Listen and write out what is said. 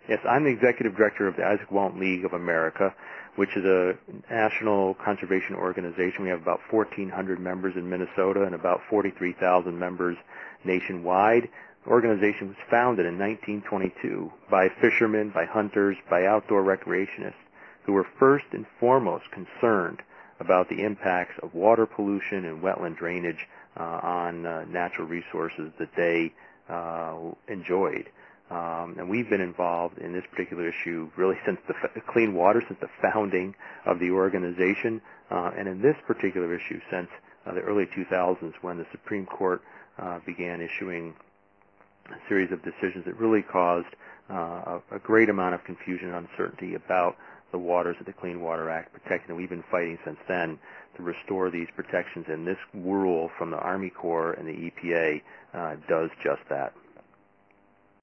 Yes, I'm the executive director of the Isaac Walton League of America, which is a national conservation organization. We have about 1,400 members in Minnesota and about 43,000 members nationwide. The organization was founded in 1922 by fishermen, by hunters, by outdoor recreationists who were first and foremost concerned about the impacts of water pollution and wetland drainage on natural resources that they enjoyed. And we've been involved in this particular issue really since clean water, since the founding of the organization, and in this particular issue since the early 2000s when the Supreme Court began issuing a series of decisions that really caused a great amount of confusion and uncertainty about the waters that the Clean Water Act protected. And we've been fighting since then to restore these protections, and this rule from the Army Corps and the EPA does just that.